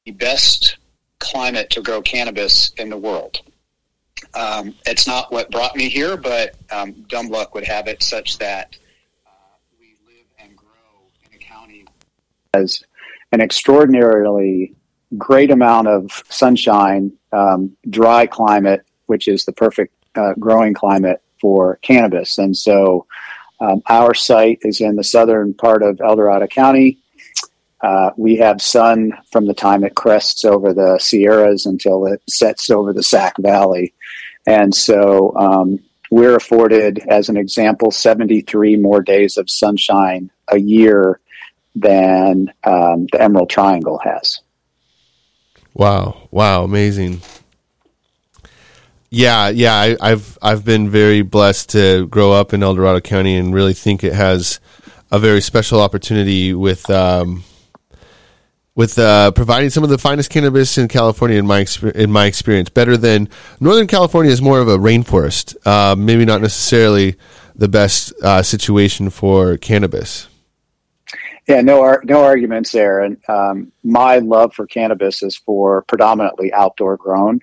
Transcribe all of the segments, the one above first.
best climate to grow cannabis in the world. It's not what brought me here, but dumb luck would have it such that we live and grow in a county as an extraordinarily great amount of sunshine, dry climate, which is the perfect growing climate for cannabis. And so our site is in the southern part of El Dorado County. We have sun from the time it crests over the Sierras until it sets over the Sac Valley. And so we're afforded, as an example, 73 more days of sunshine a year than the Emerald Triangle has. Wow, amazing. Yeah, I've been very blessed to grow up in El Dorado County and really think it has a very special opportunity with providing some of the finest cannabis in California in my experience. Better than Northern California is more of a rainforest, maybe not necessarily the best situation for cannabis. Yeah, no arguments there. And my love for cannabis is for predominantly outdoor grown.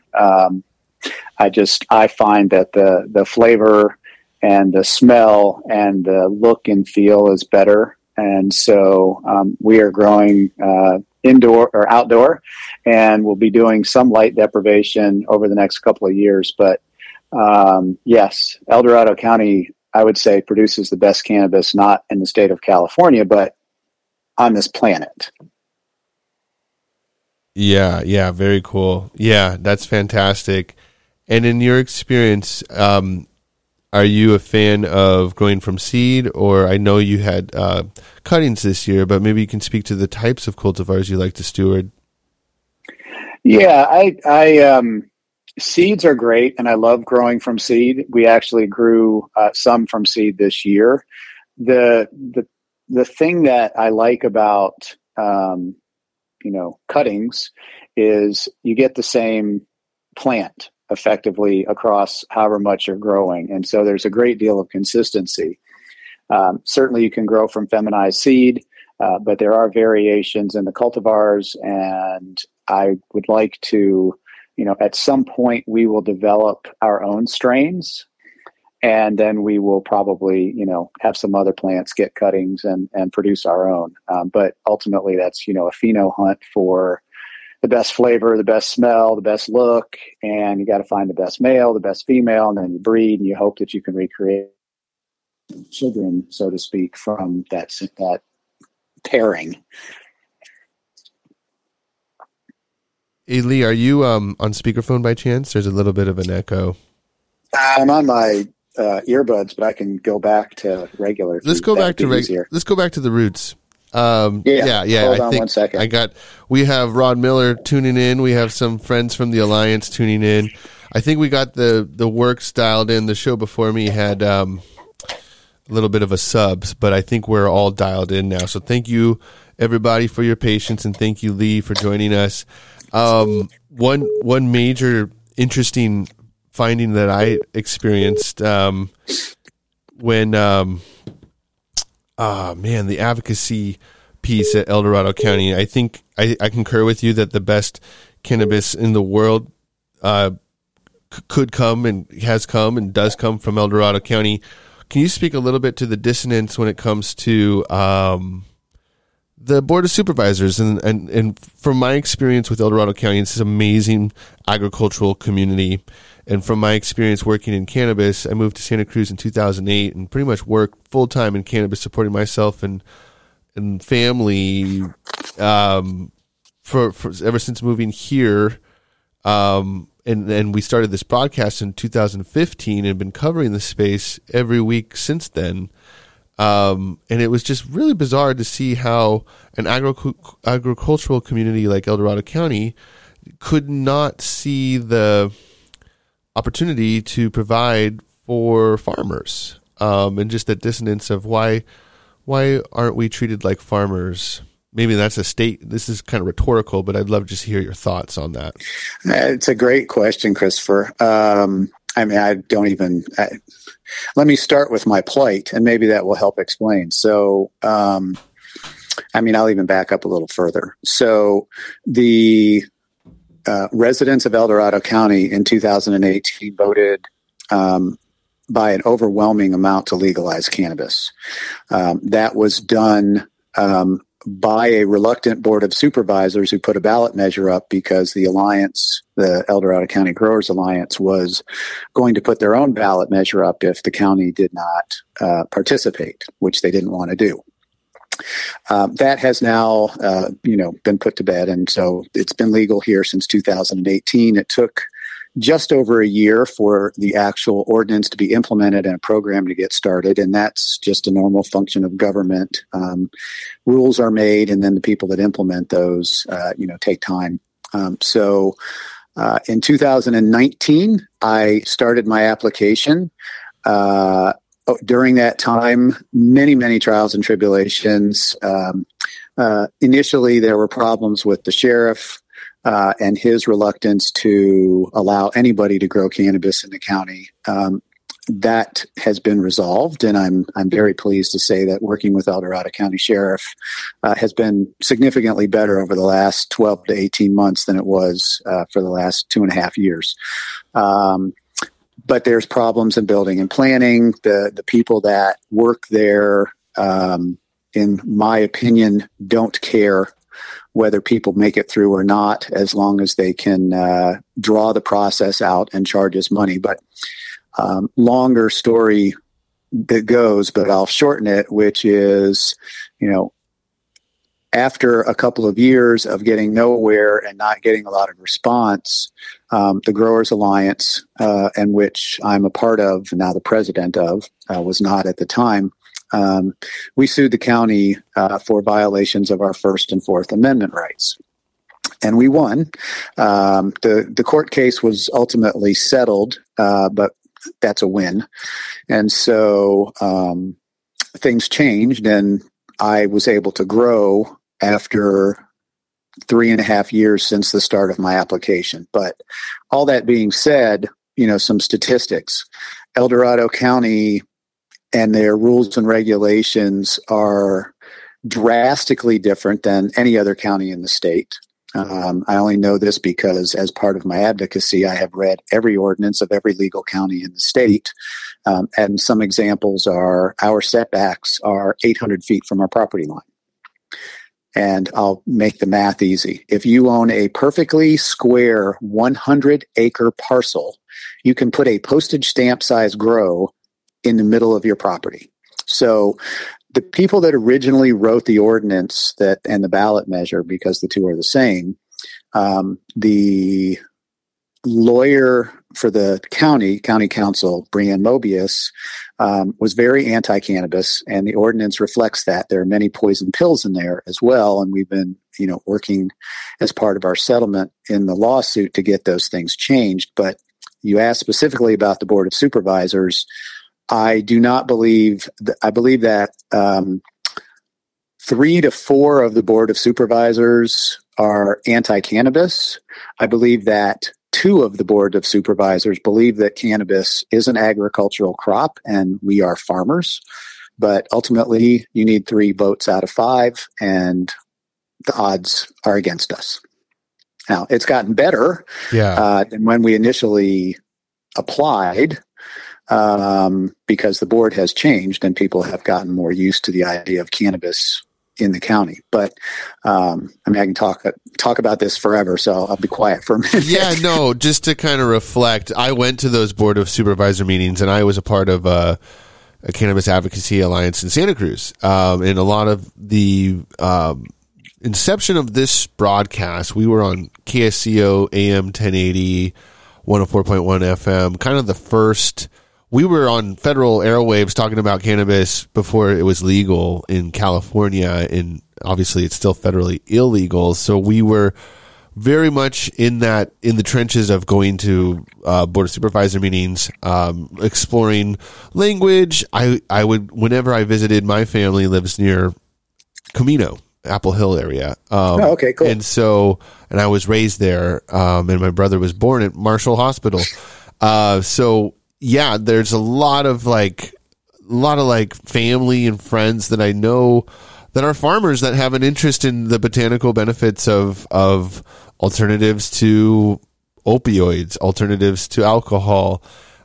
I find that the flavor and the smell and the look and feel is better. And so we are growing indoor or outdoor, and we'll be doing some light deprivation over the next couple of years. But yes, El Dorado County, I would say, produces the best cannabis, not in the state of California, but on this planet. Yeah, very cool. Yeah, that's fantastic. And in your experience, are you a fan of growing from seed, or I know you had cuttings this year, but maybe you can speak to the types of cultivars you like to steward? Yeah, I seeds are great, and I love growing from seed. We actually grew some from seed this year. The thing that I like about cuttings is you get the same plant effectively across however much you're growing. And so there's a great deal of consistency. Certainly you can grow from feminized seed, but there are variations in the cultivars, and I would like to, at some point we will develop our own strains, and then we will probably, have some other plants get cuttings and produce our own. But ultimately that's, a pheno hunt for the best flavor, the best smell, the best look, and you got to find the best male, the best female, and then you breed and you hope that you can recreate children, so to speak, from that pairing. Hey, Lee, are you on speakerphone by chance? There's a little bit of an echo. I'm on my earbuds, but I can go back to regular. Let's go back to the roots. Yeah. Hold on 1 second. We have Rod Miller tuning in. We have some friends from the Alliance tuning in. I think we got the works dialed in. The show before me had a little bit of a subs, but I think we're all dialed in now. So thank you, everybody, for your patience, and thank you, Lee, for joining us. One major interesting finding that I experienced when the advocacy piece at El Dorado County. I think I concur with you that the best cannabis in the world could come and has come and does come from El Dorado County. Can you speak a little bit to the dissonance when it comes to the Board of Supervisors? And from my experience with El Dorado County, it's this amazing agricultural community. And from my experience working in cannabis, I moved to Santa Cruz in 2008 and pretty much worked full-time in cannabis, supporting myself and family for ever since moving here. And we started this broadcast in 2015 and been covering the space every week since then. And it was just really bizarre to see how an agricultural community like El Dorado County could not see the opportunity to provide for farmers, and just the dissonance of why aren't we treated like farmers? Maybe that's this is kind of rhetorical, but I'd love to just hear your thoughts on that. It's a great question, Christopher. Let me start with my plight, and maybe that will help explain. So I mean, I'll even back up a little further. So the residents of El Dorado County in 2018 voted by an overwhelming amount to legalize cannabis. That was done by a reluctant board of supervisors who put a ballot measure up because the alliance, the El Dorado County Growers Alliance, was going to put their own ballot measure up if the county did not participate, which they didn't want to do. That has now, been put to bed, and so it's been legal here since 2018. It took just over a year for the actual ordinance to be implemented and a program to get started, and that's just a normal function of government. Rules are made, and then the people that implement those, take time. So in 2019, I started my application. During that time, many trials and tribulations. Initially, there were problems with the sheriff and his reluctance to allow anybody to grow cannabis in the county. That has been resolved, and I'm very pleased to say that working with El Dorado County Sheriff has been significantly better over the last 12 to 18 months than it was for the last 2.5 years. But there's problems in building and planning. The people that work there, in my opinion, don't care whether people make it through or not, as long as they can draw the process out and charge us money. But longer story that goes, but I'll shorten it, which is, after a couple of years of getting nowhere and not getting a lot of response, the Growers Alliance, and which I'm a part of, now the president of, was not at the time, we sued the county for violations of our First and Fourth Amendment rights. And we won. The court case was ultimately settled, but that's a win. And so things changed, and I was able to grow after 3.5 years since the start of my application. But all that being said, some statistics. El Dorado County and their rules and regulations are drastically different than any other county in the state. I only know this because as part of my advocacy, I have read every ordinance of every legal county in the state. And some examples are our setbacks are 800 feet from our property line. And I'll make the math easy. If you own a perfectly square 100-acre parcel, you can put a postage stamp size grow in the middle of your property. So the people that originally wrote the ordinance and the ballot measure, because the two are the same, the lawyer for the county council, Brianne Mobius, was very anti-cannabis, and the ordinance reflects that. There are many poison pills in there as well, and we've been, working as part of our settlement in the lawsuit to get those things changed. But you asked specifically about the Board of Supervisors. I do not believe I believe that 3 to 4 of the Board of Supervisors are anti-cannabis. I believe that 2 of the Board of Supervisors believe that cannabis is an agricultural crop and we are farmers. But ultimately, you need 3 votes out of 5, and the odds are against us. Now, it's gotten better than when we initially applied, because the board has changed and people have gotten more used to the idea of cannabis in the county. But I can talk about this forever, so I'll be quiet for a minute. Yeah, no, just to kind of reflect, I went to those Board of Supervisor meetings, and I was a part of a Cannabis Advocacy Alliance in Santa Cruz. And a lot of the inception of this broadcast, we were on KSCO AM 1080, 104.1 FM, kind of the first. We were on federal airwaves talking about cannabis before it was legal in California, and obviously it's still federally illegal. So we were very much in the trenches of going to Board of Supervisor meetings, exploring language. I would, whenever I visited, my family lives near Camino, Apple Hill area. Okay, cool. And I was raised there, and my brother was born at Marshall Hospital. So yeah, there's a lot of family and friends that I know are farmers that have an interest in the botanical benefits of alternatives to opioids, alternatives to alcohol,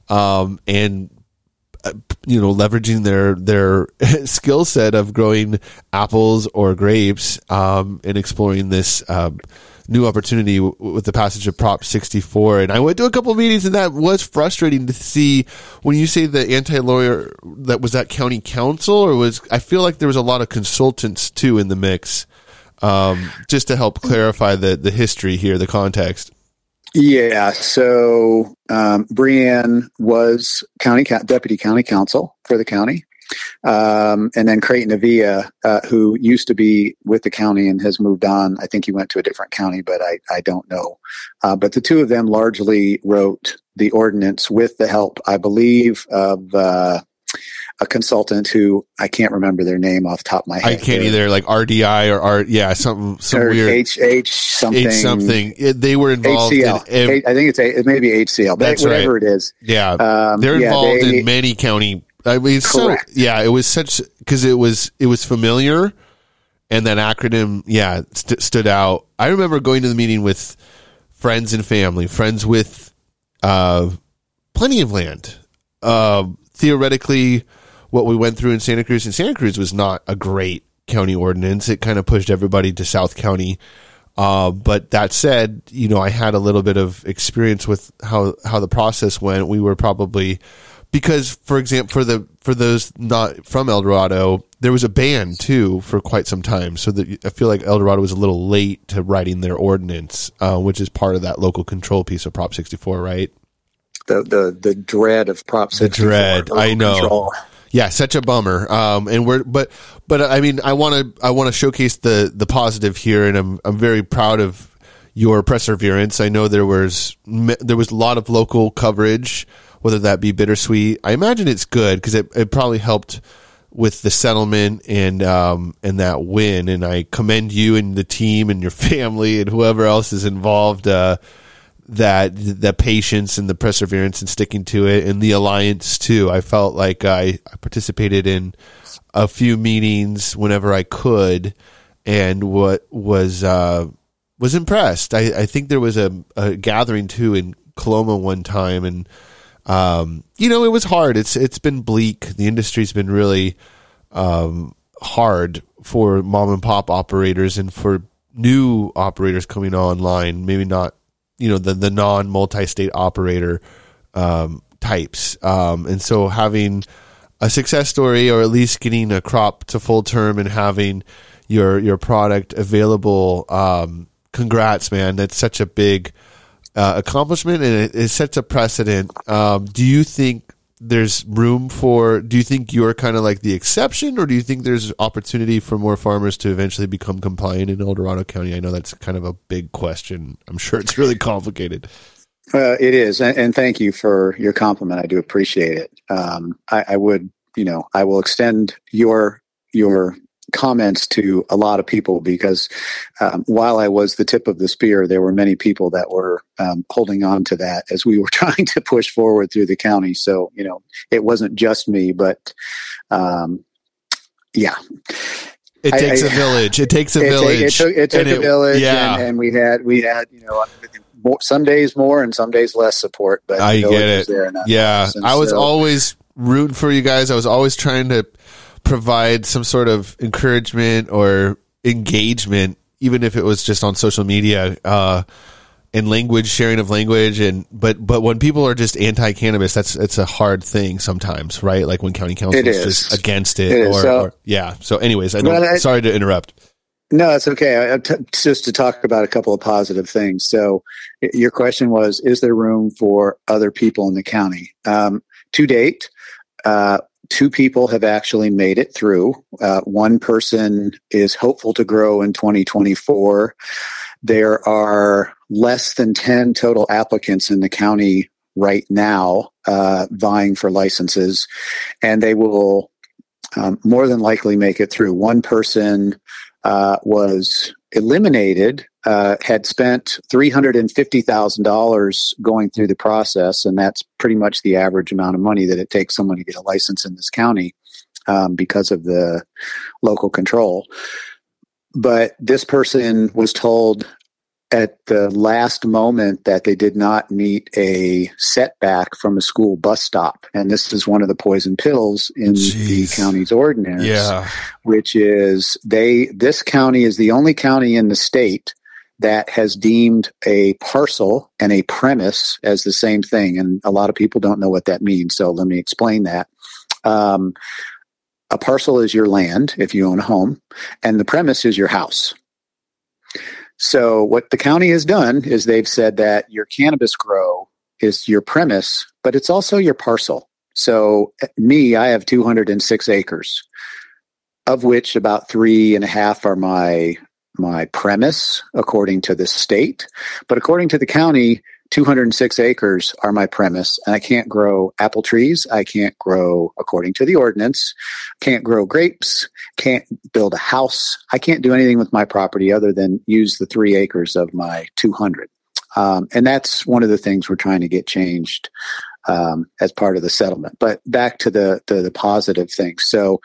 and leveraging their skill set of growing apples or grapes, and exploring this new opportunity with the passage of Prop 64. And I went to a couple of meetings, and that was frustrating to see. When you say the anti-lawyer, that was that county council, or I feel like there was a lot of consultants too in the mix, just to help clarify the history here, the context. Yeah, so Brianne was deputy county counsel for the county, and then Creighton Avia, who used to be with the county and has moved on. I think he went to a different county, but I don't know. But the two of them largely wrote the ordinance with the help, I believe, of a consultant who I can't remember their name off the top of my head. I can't either, like RDI or some or weird H something. They were involved HCL. I think it may be HCL, but whatever it is. Yeah, they're involved in many county. I mean, it was such, because it was familiar, and that acronym, stood out. I remember going to the meeting with friends and family, friends with plenty of land. Theoretically, what we went through in Santa Cruz was not a great county ordinance. It kind of pushed everybody to South County. But that said, I had a little bit of experience with how the process went. We were probably, because, for example, for those not from El Dorado, there was a ban too for quite some time. So that I feel like El Dorado was a little late to writing their ordinance, which is part of that local control piece of Prop 64, right? The dread of Prop 64. The dread, I know. Control. Yeah, such a bummer. But I mean, I want to showcase the positive here, and I'm very proud of your perseverance. I know there was a lot of local coverage, whether that be bittersweet. I imagine it's good because it probably helped with the settlement and that win. And I commend you and the team and your family and whoever else is involved. That the patience and the perseverance and sticking to it, and the alliance too. I felt like I participated in a few meetings whenever I could, and was impressed. I think there was a gathering too in Coloma one time, and it was hard. It's been bleak. The industry's been really hard for mom and pop operators and for new operators coming online. Maybe not. The non-multi-state operator types. And so having a success story, or at least getting a crop to full term and having your product available, congrats, man. That's such a big accomplishment, and it sets a precedent. Do you think there's room do you think you're kind of like the exception, or do you think there's opportunity for more farmers to eventually become compliant in El Dorado County? I know that's kind of a big question. I'm sure it's really complicated. It is. And thank you for your compliment. I do appreciate it. I will extend your comments to a lot of people, because while I was the tip of the spear, there were many people that were holding on to that as we were trying to push forward through the county. So, it wasn't just me, but yeah. It takes a village. It takes a village. It took a village, and we had some days more and some days less support. But I get it. Yeah, I was always rooting for you guys. I was always trying to provide some sort of encouragement or engagement, even if it was just on social media, and sharing of language. But when people are just anti-cannabis, it's a hard thing sometimes, right? Like when county council is just against it. So anyways, sorry to interrupt. No, it's okay. Just to talk about a couple of positive things. So your question was, is there room for other people in the county? To date, 2 people have actually made it through. One person is hopeful to grow in 2024. There are less than 10 total applicants in the county right now vying for licenses, and they will more than likely make it through. One person was eliminated, had spent $350,000 going through the process, and that's pretty much the average amount of money that it takes someone to get a license in this county. because of the local control. But this person was told at the last moment that they did not meet a setback from a school bus stop. And this is one of the poison pills in the county's ordinance, which is this county is the only county in the state that has deemed a parcel and a premise as the same thing. And a lot of people don't know what that means. So let me explain that. A parcel is your land if you own a home, and the premise is your house. So what the county has done is they've said that your cannabis grow is your premise, but it's also your parcel. So I have 206 acres, of which about 3.5 are my premise, according to the state. But according to the county, 206 acres are my premise, and I can't grow apple trees. I can't grow, according to the ordinance, can't grow grapes, can't build a house. I can't do anything with my property other than use the 3 acres of my 200. And that's one of the things we're trying to get changed as part of the settlement. But back to the positive things. So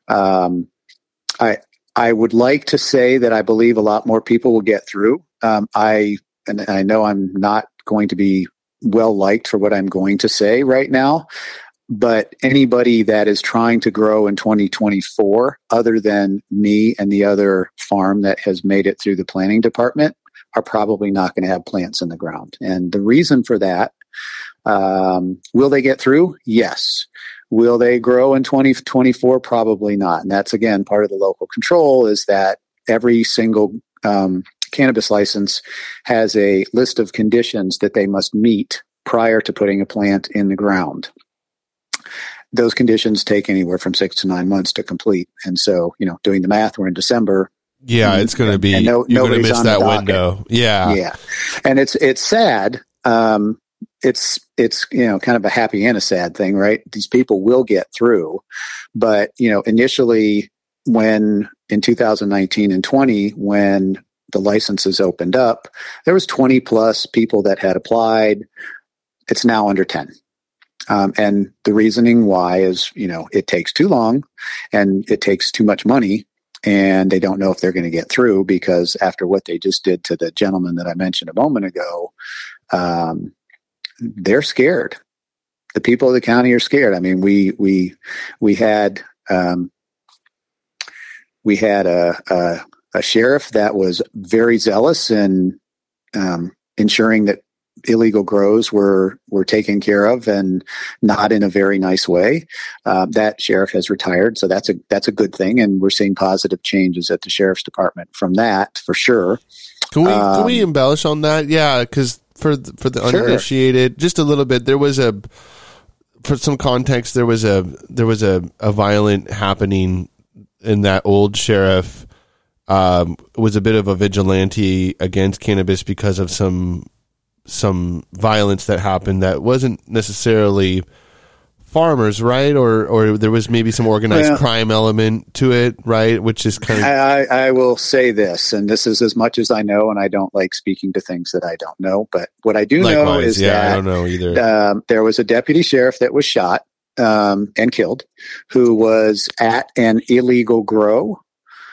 I would like to say that I believe a lot more people will get through. I know I'm not going to be well liked for what I'm going to say right now, but anybody that is trying to grow in 2024, other than me and the other farm that has made it through the planning department, are probably not going to have plants in the ground. And the reason for that, will they get through? Yes. Will they grow in 2024? Probably not. And that's, again, part of the local control, is that every single cannabis license has a list of conditions that they must meet prior to putting a plant in the ground. Those conditions take anywhere from 6 to 9 months to complete. And so, doing the math, we're in December. Yeah, it's going to be, you're going to miss that window. Yeah. Yeah. And it's sad. It's kind of a happy and a sad thing, right? These people will get through. But, initially in 2019 and 20, when the licenses opened up, there was 20 plus people that had applied. It's now under 10. And the reasoning why is, it takes too long and it takes too much money, and they don't know if they're going to get through, because after what they just did to the gentleman that I mentioned a moment ago, they're scared. The people of the county are scared. I mean, we had a sheriff that was very zealous in ensuring that illegal grows were taken care of, and not in a very nice way. That sheriff has retired, so that's a good thing, and we're seeing positive changes at the sheriff's department from that, for sure. Can we embellish on that? Yeah, because for the uninitiated, just a little bit, for some context, there was a violent happening, in that old sheriff was a bit of a vigilante against cannabis because of some violence that happened that wasn't necessarily farmers, right? Or there was maybe some organized crime element to it, right? Which is kind of... I will say this, and this is as much as I know, and I don't like speaking to things that I don't know, but what I do know is that I don't know either. There was a deputy sheriff that was shot and killed, who was at an illegal grow.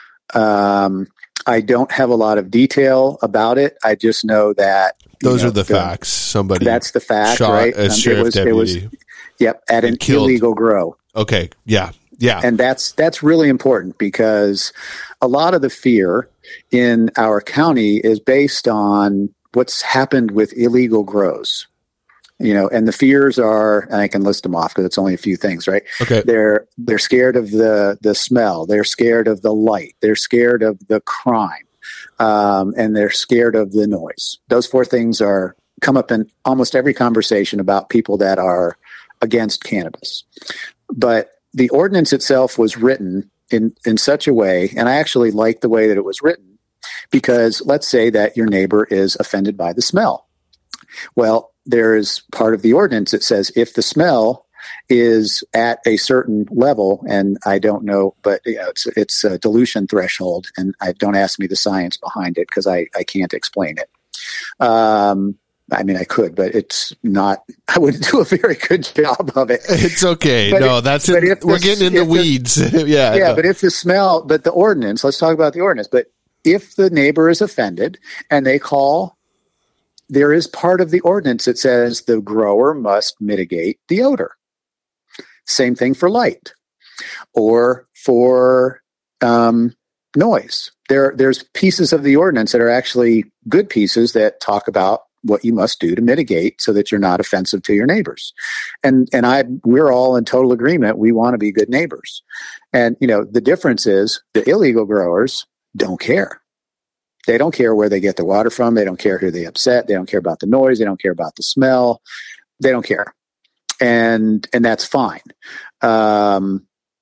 I don't have a lot of detail about it. I just know that those are the facts. That's the fact, shot right? A sheriff deputy. At an illegal grow. Okay, yeah. And that's really important, because a lot of the fear in our county is based on what's happened with illegal grows. And the fears are, and I can list them off because it's only a few things, right? Okay. They're scared of the smell. They're scared of the light. They're scared of the crime. And they're scared of the noise. Those 4 things come up in almost every conversation about people that are against cannabis. But the ordinance itself was written in such a way, and I actually like the way that it was written, because let's say that your neighbor is offended by the smell. Well, there is part of the ordinance that says if the smell is at a certain level, and I don't know, but it's a dilution threshold, and don't ask me the science behind it, because I can't explain it. I mean, I could, but it's not, I wouldn't do a very good job of it. It's okay. But no, that's it. We're getting in the weeds. Yeah. Yeah. No. But if the ordinance, let's talk about the ordinance. But if the neighbor is offended and they call, there is part of the ordinance that says the grower must mitigate the odor. Same thing for light or for noise. There's pieces of the ordinance that are actually good pieces that talk about what you must do to mitigate so that you're not offensive to your neighbors. And we're all in total agreement. We want to be good neighbors. And, the difference is the illegal growers don't care. They don't care where they get the water from. They don't care who they upset. They don't care about the noise. They don't care about the smell. They don't care. And that's fine. But,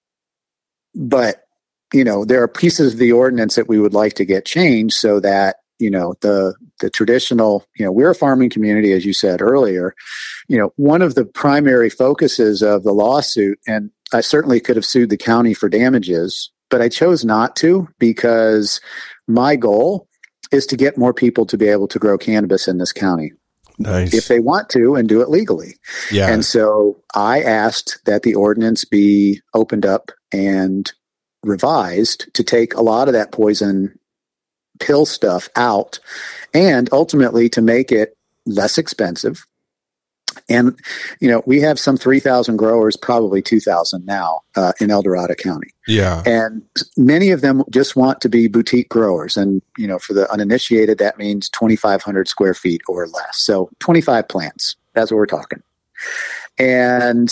there are pieces of the ordinance that we would like to get changed so that, the traditional, we're a farming community, as you said earlier. One of the primary focuses of the lawsuit, and I certainly could have sued the county for damages, but I chose not to because my goal is to get more people to be able to grow cannabis in this county. Nice. If they want to and do it legally. Yeah. And so I asked that the ordinance be opened up and revised to take a lot of that poison pill stuff out and ultimately to make it less expensive. And, we have some 3,000 growers, probably 2,000 now in El Dorado County. Yeah. And many of them just want to be boutique growers. And, for the uninitiated, that means 2,500 square feet or less. So 25 plants. That's what we're talking. And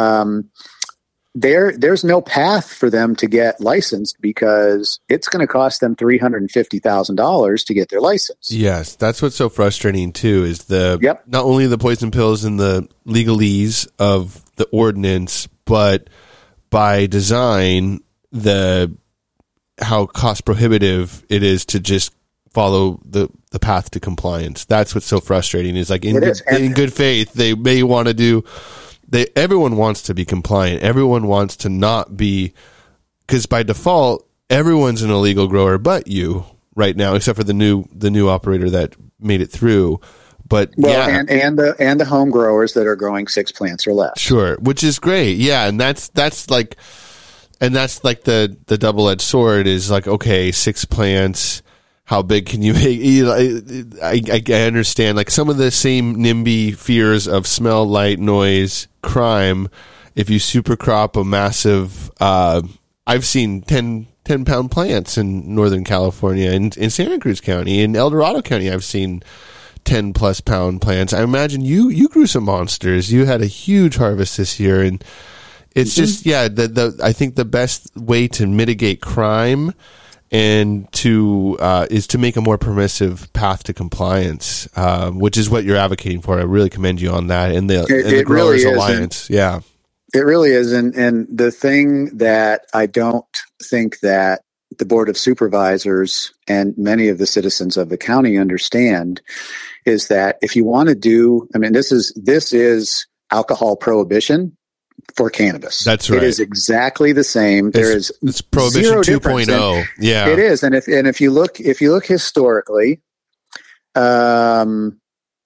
there's no path for them to get licensed because it's going to cost them $350,000 to get their license. Yes, that's what's so frustrating too. Is not only the poison pills and the legalese of the ordinance, but by design, how cost prohibitive it is to just follow the path to compliance. That's what's so frustrating. Is like in good faith, they may want to do. Everyone wants to be compliant. Everyone wants to not be, because by default, everyone's an illegal grower, but you right now, except for the new operator that made it through. But and the home growers that are growing 6 plants or less. Sure, which is great. Yeah, and that's like the double-edged sword is like, okay, 6 plants. How big can you make? I understand like some of the same NIMBY fears of smell, light, noise, crime. If you super crop a massive, I've seen 10-pound plants in Northern California, in Santa Cruz County, in El Dorado County. I've seen 10+ pound plants. I imagine you grew some monsters. You had a huge harvest this year, and it's just I think the best way to mitigate crime and is to make a more permissive path to compliance, which is what you're advocating for. I really commend you on that. And the Growers really Alliance. Yeah. It really is. And the thing that I don't think that the Board of Supervisors and many of the citizens of the county understand is that if you want to this is alcohol prohibition for cannabis. That's right. It is exactly the same. It's Prohibition 2.0. Yeah, it is. And if you look historically, in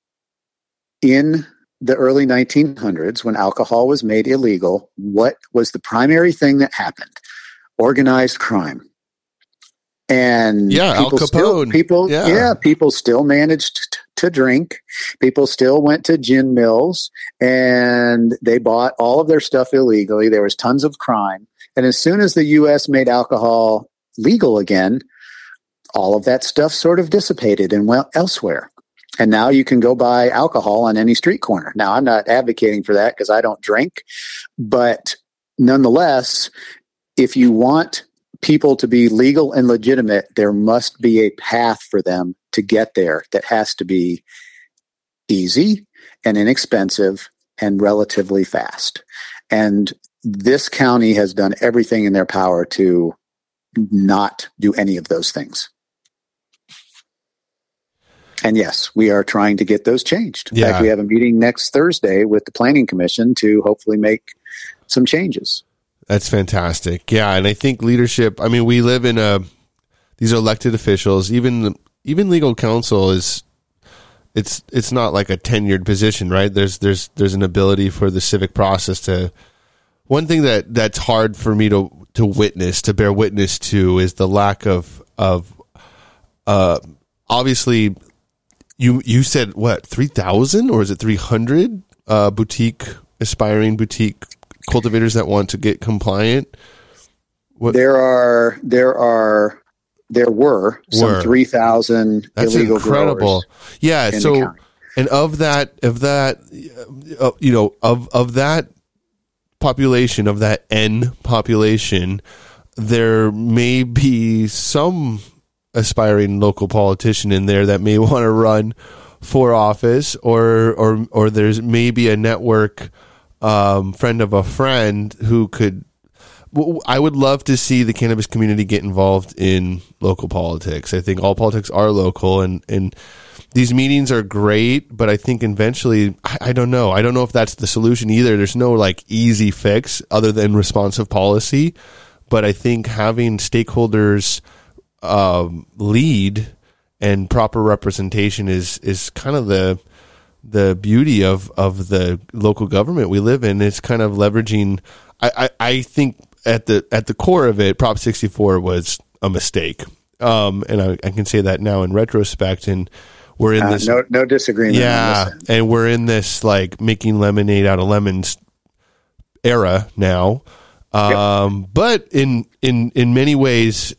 the early 1900s, when alcohol was made illegal, what was the primary thing that happened? Organized crime. And Al Capone. People still managed to drink. People still went to gin mills and they bought all of their stuff illegally. There was tons of crime. And as soon as the U.S. made alcohol legal again, all of that stuff sort of dissipated and went elsewhere. And now you can go buy alcohol on any street corner. Now, I'm not advocating for that because I don't drink. But nonetheless, if you want people to be legal and legitimate, there must be a path for them to get there that has to be easy and inexpensive and relatively fast. And this county has done everything in their power to not do any of those things. And yes, we are trying to get those changed. In fact, we have a meeting next Thursday with the Planning Commission to hopefully make some changes. That's fantastic. Yeah, and I think leadership, we live in these are elected officials, even legal counsel is it's not like a tenured position, right? There's an ability for the civic process to. One thing that's hard for me to bear witness to, is the lack of obviously you said what, 3,000 or is it 300 aspiring boutique cultivators that want to get compliant? What? There were some 3,000 illegal growers. Yeah. So, and of that population, of that N population, there may be some aspiring local politician in there that may want to run for office, or there's maybe a network friend of a friend who could. I would love to see the cannabis community get involved in local politics. I think all politics are local, and these meetings are great, but I think eventually, I don't know. I don't know if that's the solution either. There's no like easy fix other than responsive policy, but I think having stakeholders lead and proper representation is kind of the beauty of the local government we live in. It's kind of leveraging. I think at the core of it, Prop 64 was a mistake, and I can say that now in retrospect. And we're in this no disagreement. Yeah, and we're in this like making lemonade out of lemons era now. But in many ways,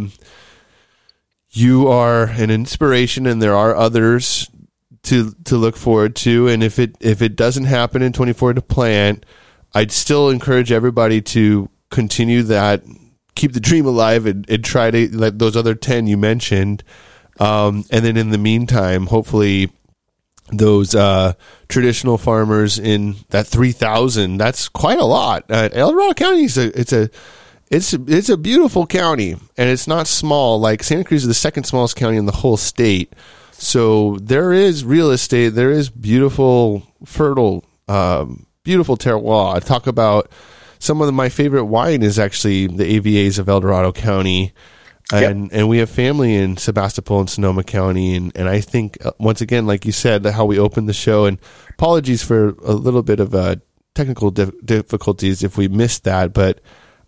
you are an inspiration, and there are others to look forward to. And if it doesn't happen in 24 to plant, I'd still encourage everybody to continue that, keep the dream alive, and try to, like those other 10 you mentioned. And then in the meantime, hopefully those traditional farmers in that 3,000, that's quite a lot. El Dorado County it's a beautiful county, and it's not small. Like Santa Cruz is the second smallest county in the whole state. So there is real estate, there is beautiful, fertile, beautiful terroir. I talk about some of my favorite wine is actually the AVAs of El Dorado County. And we have family in Sebastopol and Sonoma County. And I think, once again, like you said, how we opened the show, and apologies for a little bit of technical difficulties if we missed that, but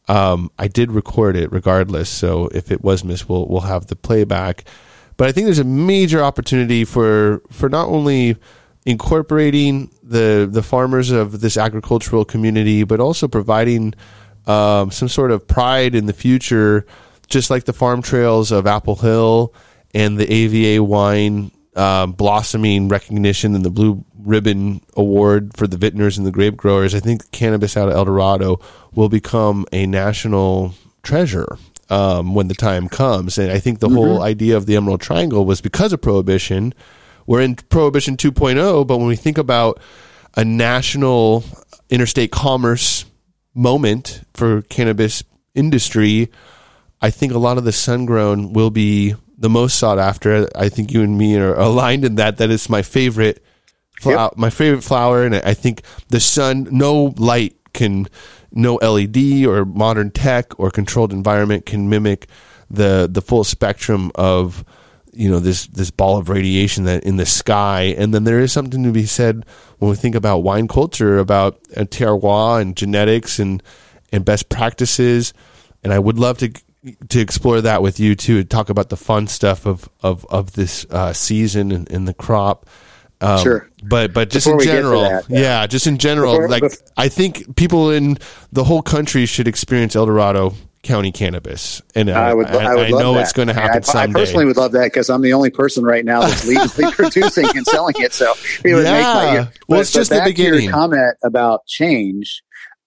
I did record it regardless. So if it was missed, we'll have the playback. But I think there's a major opportunity for not only incorporating the farmers of this agricultural community, but also providing some sort of pride in the future, just like the farm trails of Apple Hill and the AVA wine blossoming recognition and the Blue Ribbon Award for the vintners and the grape growers. I think cannabis out of El Dorado will become a national treasure when the time comes. And I think the whole idea of the Emerald Triangle was because of Prohibition. We're in Prohibition 2.0, but when we think about a national interstate commerce moment for cannabis industry, I think a lot of the sun-grown will be the most sought after. I think you and me are aligned in that is my favorite my favorite flower. And I think the sun, no light can, no LED or modern tech or controlled environment can mimic the full spectrum of, this ball of radiation that in the sky. And then there is something to be said when we think about wine culture, about terroir and genetics and best practices. And I would love to explore that with you too, to talk about the fun stuff of this season and the crop. Sure. But just in general, just in general, I think people in the whole country should experience El Dorado County cannabis, and I know it's going to happen someday. I personally would love that because I'm the only person right now that's legally producing and selling it. So it would make my year. It's just the beginning. Your comment about change.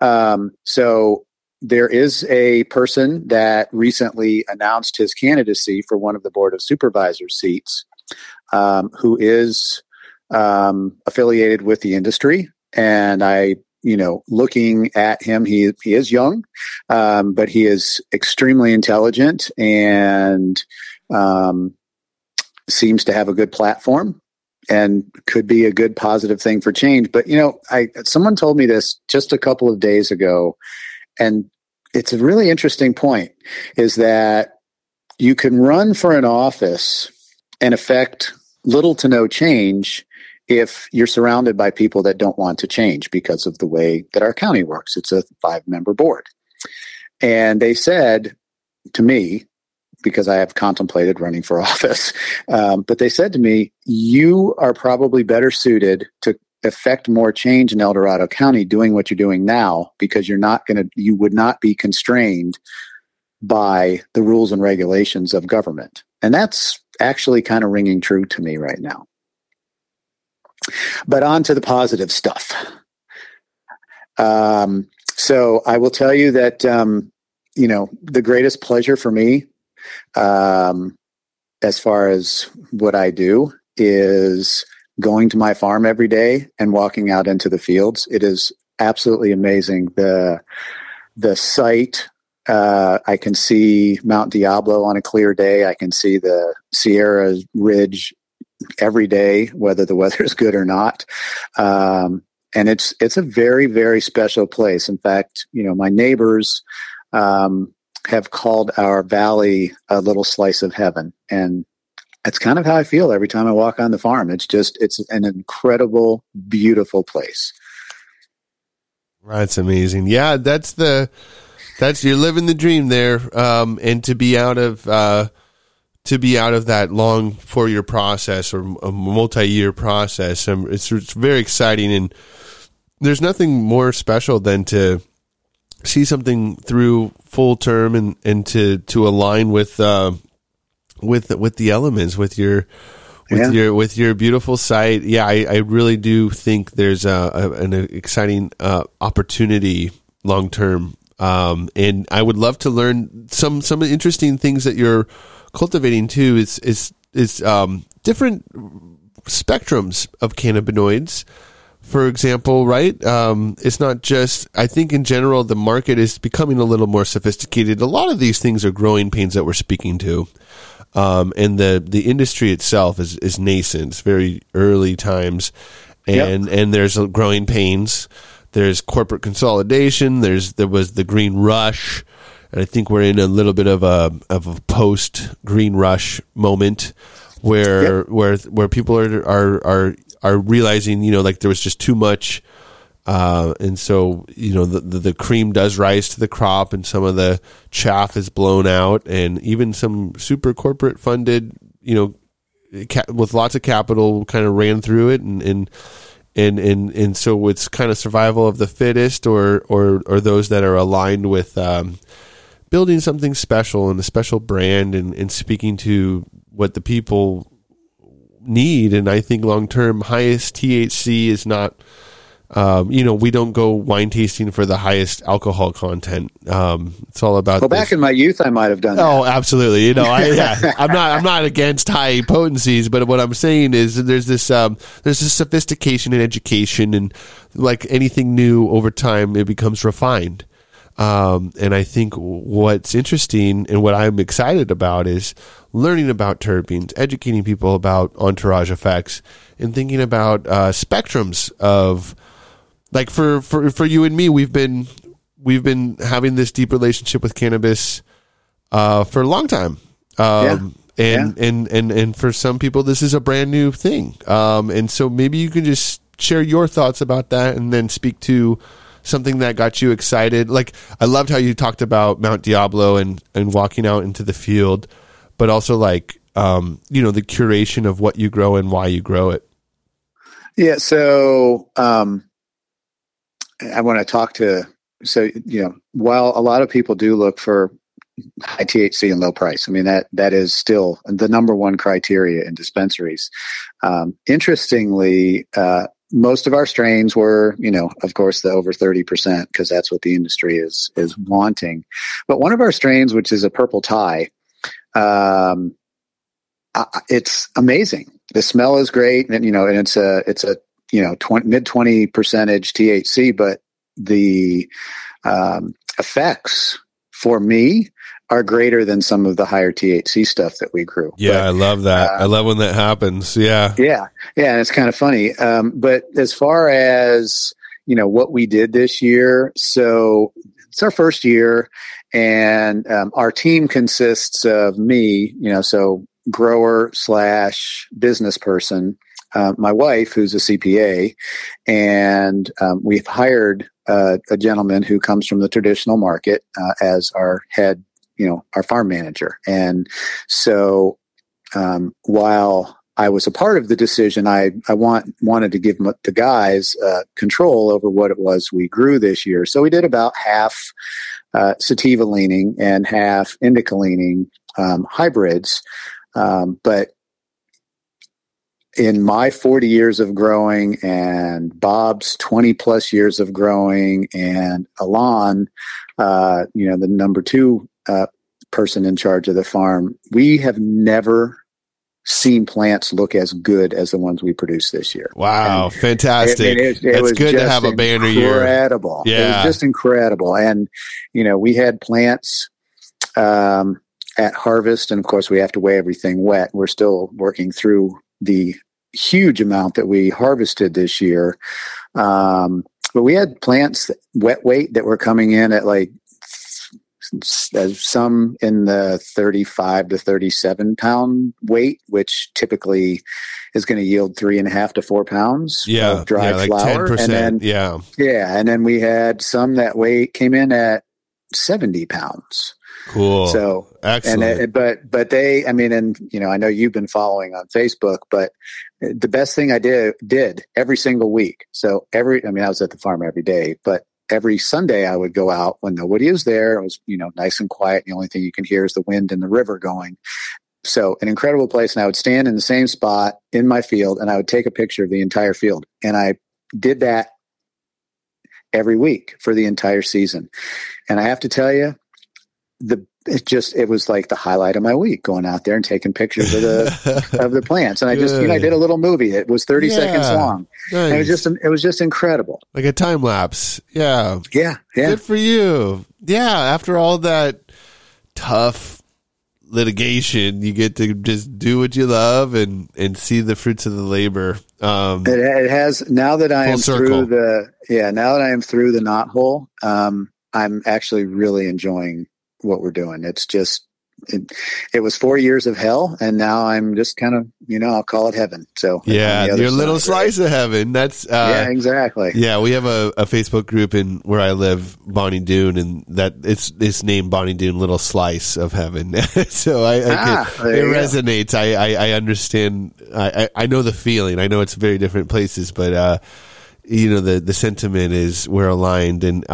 So there is a person that recently announced his candidacy for one of the Board of Supervisors seats, who is affiliated with the industry, and looking at him, he is young, but he is extremely intelligent and seems to have a good platform and could be a good positive thing for change. But someone told me this just a couple of days ago, and it's a really interesting point, is that you can run for an office and affect little to no change if you're surrounded by people that don't want to change because of the way that our county works. It's a 5-member board. And they said to me, because I have contemplated running for office, but they said to me, you are probably better suited to affect more change in El Dorado County doing what you're doing now, because you would not be constrained by the rules and regulations of government. And that's actually kind of ringing true to me right now. But on to the positive stuff. So I will tell you that, the greatest pleasure for me, as far as what I do, is going to my farm every day and walking out into the fields. It is absolutely amazing. The site, I can see Mount Diablo on a clear day. I can see the Sierra Ridge every day, whether the weather is good or not. And it's a very, very special place. In fact, my neighbors, have called our valley a little slice of heaven. And that's kind of how I feel every time I walk on the farm. It's an incredible, beautiful place. That's amazing. Yeah, that's you're living the dream there. And to be out of that long 4-year process or a multi-year process, it's very exciting. And there's nothing more special than to see something through full term and to align with the elements, with your beautiful site. Yeah, I really do think there's an exciting opportunity long term. And I would love to learn some interesting things that you're cultivating too. Is different spectrums of cannabinoids. For example, right? It's not just, I think in general, the market is becoming a little more sophisticated. A lot of these things are growing pains that we're speaking to. And the industry itself is nascent. It's very early times. And there's growing pains. There's corporate consolidation. There was the green rush. And I think we're in a little bit of a post green rush moment where people are realizing, like there was just too much. And so, the cream does rise to the crop and some of the chaff is blown out, and even some super corporate funded, with lots of capital kind of ran through it. And so it's kind of survival of the fittest or those that are aligned with, building something special and a special brand and speaking to what the people need. And I think long term, highest THC is not, we don't go wine tasting for the highest alcohol content. It's all about. Well, back in my youth, I might have done that. Oh, absolutely. I'm not against high potencies, but what I'm saying is there's this sophistication in education, and like anything new over time, it becomes refined. And I think what's interesting and what I'm excited about is learning about terpenes, educating people about entourage effects, and thinking about spectrums of, like for you and me, we've been having this deep relationship with cannabis for a long time. And for some people, this is a brand new thing. And so maybe you can just share your thoughts about that and then speak to something that got you excited. Like, I loved how you talked about Mount Diablo and walking out into the field, but also like, the curation of what you grow and why you grow it. Yeah. So, I want to talk while a lot of people do look for high THC and low price, I mean, that is still the number one criteria in dispensaries. Interestingly, most of our strains were, of course, the over 30%, because that's what the industry is wanting. But one of our strains, which is a purple tie, it's amazing. The smell is great, and it's a mid 20% THC, but the effects for me are greater than some of the higher THC stuff that we grew. Yeah, I love that. I love when that happens. Yeah. Yeah. And it's kind of funny. But as far as, what we did this year, so it's our first year, and our team consists of me, so grower slash business person, my wife, who's a CPA, and we've hired a gentleman who comes from the traditional market as our head, our farm manager. And so while I was a part of the decision, I wanted to give the guys control over what it was we grew this year. So we did about half sativa leaning and half indica leaning hybrids. But in my 40 years of growing and Bob's 20 plus years of growing and Alon, the number 2 person in charge of the farm, we have never seen plants look as good as the ones we produced this year. Wow. And fantastic. It was good to have a banner year. Incredible. Yeah. It was just incredible. And, we had plants, at harvest, and of course we have to weigh everything wet. We're still working through the huge amount that we harvested this year. But we had plants wet weight that were coming in at like some in the 35 to 37 pound weight, which typically is going to yield 3.5 to 4 pounds of dried like flower. 10%, and then, and then we had some that came in at 70 pounds. Cool. So excellent. But they, I know you've been following on Facebook, but the best thing I did every single week. So I was at the farm every day, but every Sunday I would go out when nobody is there. It was, nice and quiet. The only thing you can hear is the wind and the river going. So an incredible place. And I would stand in the same spot in my field and I would take a picture of the entire field. And I did that every week for the entire season. And I have to tell you, it was like the highlight of my week, going out there and taking pictures of the plants. And I just, I did a little movie. It was 30 seconds long. Nice. And it was just incredible. Like a time lapse. Yeah. Yeah. Good for you. Yeah. After all that tough litigation, you get to just do what you love and see the fruits of the labor. It has, now that I am through the knothole, I'm actually really enjoying what we're doing. It's just, it was 4 years of hell, and now I'm just kind of, I'll call it heaven. So your little slice of heaven. That's exactly. Yeah, we have a Facebook group in where I live, Bonnie Doon, and that it's named Bonnie Doon Little Slice of Heaven. So it resonates. I understand. I know the feeling. I know it's very different places, but the sentiment is we're aligned, and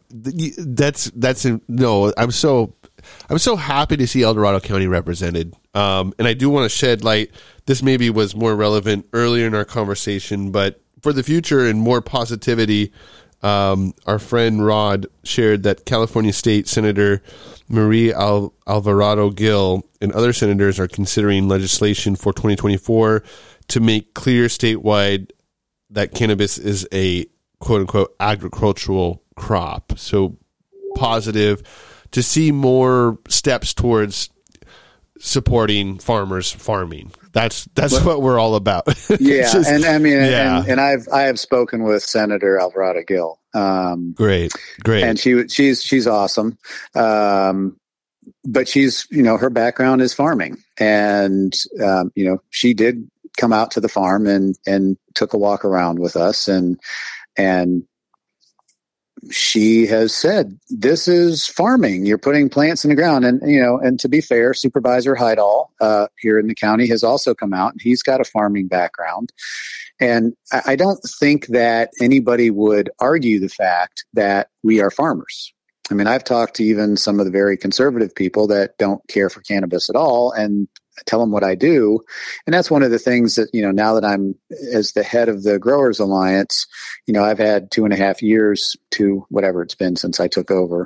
I'm so happy to see El Dorado County represented. And I do want to shed light. This maybe was more relevant earlier in our conversation, but for the future and more positivity, our friend Rod shared that California State Senator Marie Alvarado Gil and other senators are considering legislation for 2024 to make clear statewide that cannabis is a quote unquote agricultural crop. So positive to see more steps towards supporting farmers farming. That's what we're all about. Yeah. And I have spoken with Senator Alvarado Gil. Great. And she's awesome. But she's, her background is farming, and, she did come out to the farm and took a walk around with us, and she has said, this is farming. You're putting plants in the ground. And to be fair, Supervisor Heidel here in the county has also come out, and he's got a farming background. And I don't think that anybody would argue the fact that we are farmers. I mean, I've talked to even some of the very conservative people that don't care for cannabis at all, and I tell them what I do. And that's one of the things that, now that I'm as the head of the Growers Alliance, I've had 2.5 years to whatever it's been since I took over.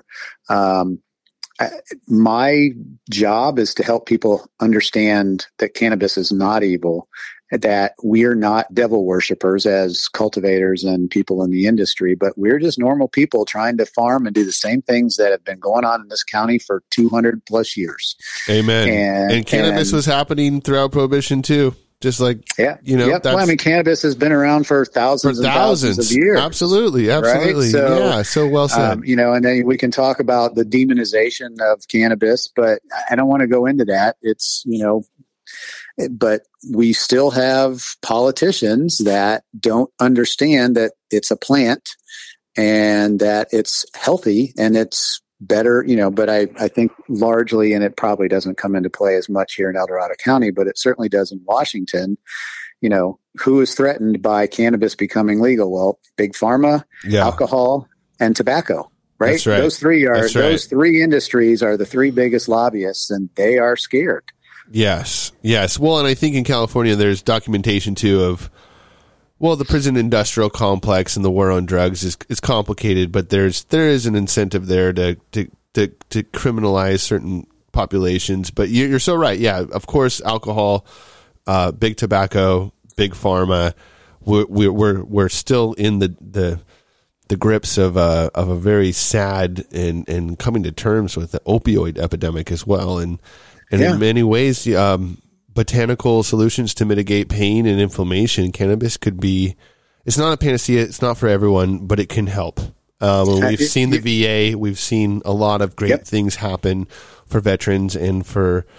My job is to help people understand that cannabis is not evil, that we're not devil worshipers as cultivators and people in the industry, but we're just normal people trying to farm and do the same things that have been going on in this county for 200 plus years. Amen. And cannabis was happening throughout Prohibition too. Just like, well, cannabis has been around for thousands of years. Absolutely. Right? So, so well said. And then we can talk about the demonization of cannabis, but I don't want to go into that. It's, But we still have politicians that don't understand that it's a plant and that it's healthy and it's better, but I think largely, and it probably doesn't come into play as much here in El Dorado County, but it certainly does in Washington. Who is threatened by cannabis becoming legal? Well, big pharma, alcohol, and tobacco, right? That's right. Those three industries are the three biggest lobbyists, and they are scared. Yes. Well, and I think in California, there's documentation too of, the prison industrial complex and the war on drugs is complicated, but there is an incentive there to criminalize certain populations. But you're so right. Yeah, of course, alcohol, big tobacco, big pharma. We're still in the grips of a very sad and coming to terms with the opioid epidemic as well, and in many ways, botanical solutions to mitigate pain and inflammation. Cannabis could be. It's not a panacea. It's not for everyone, but it can help. We've seen the VA. We've seen a lot of great things happen for veterans and for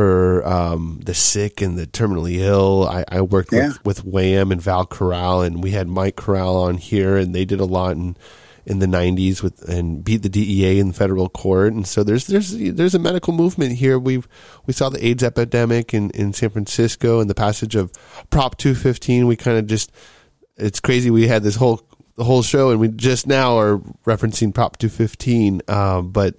the sick and the terminally ill. I worked with WAM and Val Corral, and we had Mike Corral on here, and they did a lot in the 90s and beat the DEA in federal court. And so there's a medical movement here. We saw the AIDS epidemic in San Francisco and the passage of Prop 215. We kind of it's crazy. We had the whole show, and we just now are referencing Prop 215. But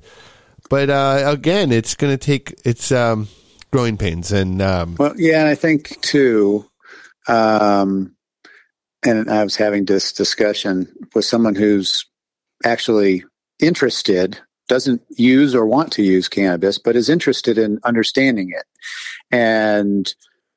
again, it's going to take growing pains. And I think too, and I was having this discussion with someone who's actually interested, doesn't use or want to use cannabis, but is interested in understanding it. And,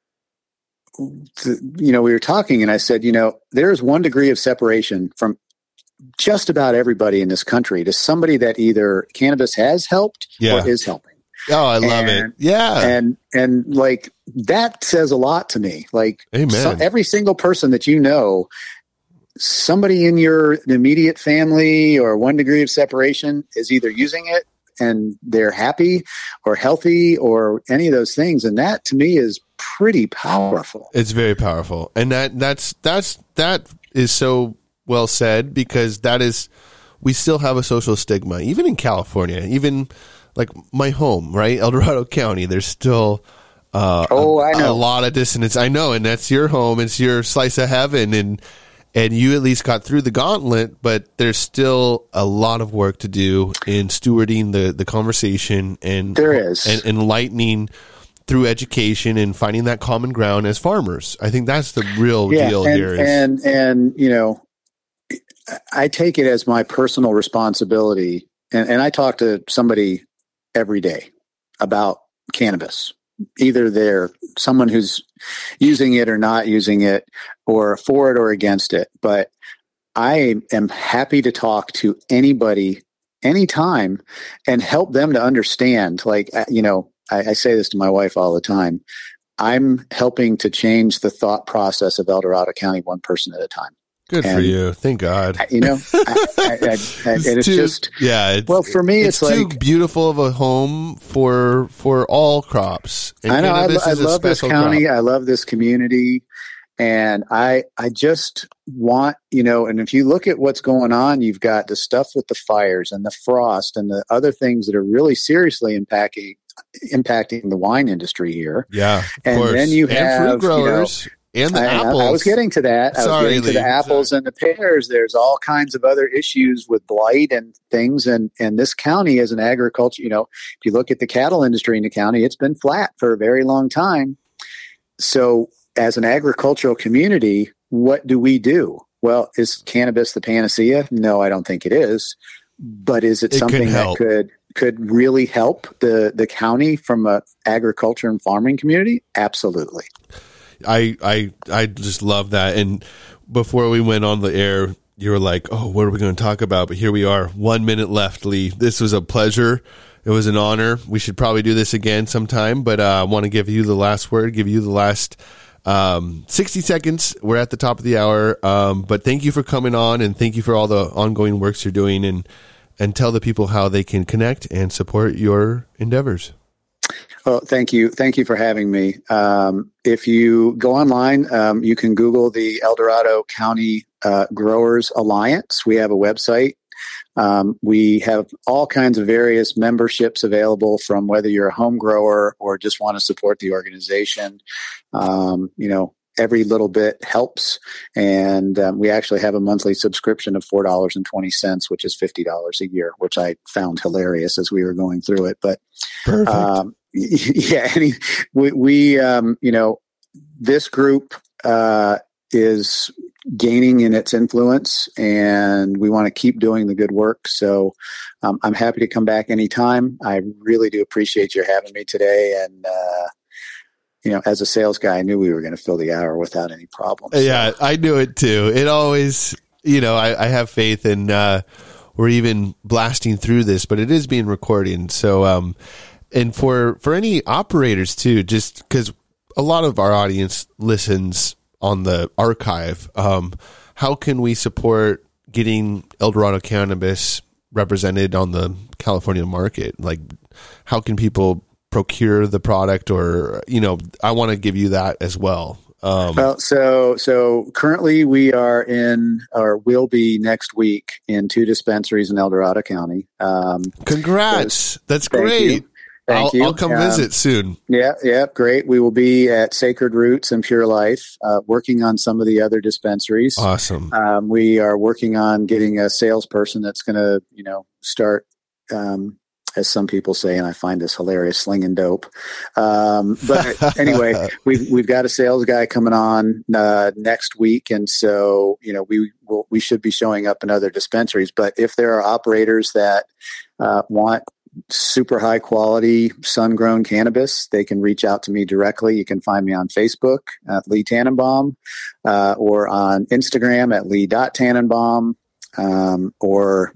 we were talking, and I said, there's 1 degree of separation from just about everybody in this country to somebody that either cannabis has helped or is helping. Oh, I love it. Yeah. And like, that says a lot to me. Like, amen. Every single person that somebody in your immediate family or 1 degree of separation is either using it and they're happy or healthy or any of those things. And that to me is pretty powerful. It's very powerful. And that is so well said, because we still have a social stigma, even in California, even like my home, right? El Dorado County, there's still a lot of dissonance. I know. And that's your home. It's your slice of heaven. And you at least got through the gauntlet, but there's still a lot of work to do in stewarding the conversation and enlightening through education and finding that common ground as farmers. I think that's the real deal here. And I take it as my personal responsibility, and I talk to somebody every day about cannabis. Either they're someone who's using it or not using it, or for it or against it. But I am happy to talk to anybody, anytime, and help them to understand. Like, I say this to my wife all the time. I'm helping to change the thought process of El Dorado County one person at a time. Good for you. Thank God. For me, it's too beautiful of a home for all crops. And I know. I love this county. Crop. I love this community. And I just want, and if you look at what's going on, you've got the stuff with the fires and the frost and the other things that are really seriously impacting the wine industry here. Yeah. And then you have fruit growers. And the apples. I was getting to that. I was getting to the apples and the pears. There's all kinds of other issues with blight and things. And this county is an agriculture, if you look at the cattle industry in the county, it's been flat for a very long time. So as an agricultural community, what do we do? Well, is cannabis the panacea? No, I don't think it is. But is it something that could really help the county from a agriculture and farming community? Absolutely. I just love that. And before we went on the air, you were like, oh, what are we going to talk about? But here we are, 1 minute left, Lee. This was a pleasure. It was an honor. We should probably do this again sometime, but I want to give you the last word, give you the last 60 seconds. We're at the top of the hour. But thank you for coming on, and thank you for all the ongoing works you're doing, and tell the people how they can connect and support your endeavors. Oh, thank you. Thank you for having me. If you go online, you can Google the El Dorado County Growers Alliance. We have a website. We have all kinds of various memberships available, from whether you're a home grower or just want to support the organization. Every little bit helps. And we actually have a monthly subscription of $4.20, which is $50 a year, which I found hilarious as we were going through it. But Perfect. This group is gaining in its influence, and we want to keep doing the good work. So I'm happy to come back anytime. I really do appreciate your having me today. And, as a sales guy, I knew we were going to fill the hour without any problems. Yeah, I knew it too. It always, I have faith, and we're even blasting through this, but it is being recorded. So, and for any operators too, just because a lot of our audience listens on the archive, how can we support getting El Dorado Cannabis represented on the California market? Like, how can people procure the product? Or, I want to give you that as well. So currently we are in, or will be next week, in 2 dispensaries in El Dorado County. Congrats. That's great. Thank you. I'll come visit soon. Yeah, great. We will be at Sacred Roots and Pure Life, working on some of the other dispensaries. Awesome. We are working on getting a salesperson that's going to, start, as some people say, and I find this hilarious, slinging dope. But anyway, we've got a sales guy coming on next week, and so we should be showing up in other dispensaries. But if there are operators that want super high quality sun grown cannabis, they can reach out to me directly. You can find me on Facebook at Lee Tannenbaum, or on Instagram at Lee.Tannenbaum, or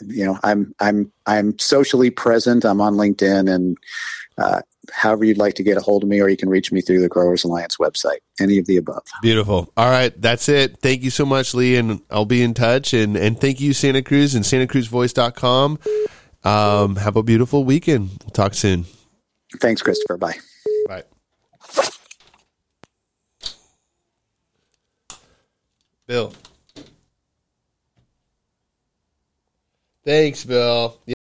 I'm socially present. I'm on LinkedIn, and however you'd like to get a hold of me, or you can reach me through the Growers Alliance website. Any of the above. Beautiful. All right, that's it. Thank you so much, Lee, and I'll be in touch. And thank you, Santa Cruz and SantaCruzVoice.com. Have a beautiful weekend. We'll talk soon. Thanks, Christopher. Bye. Bye. Bill. Thanks, Bill.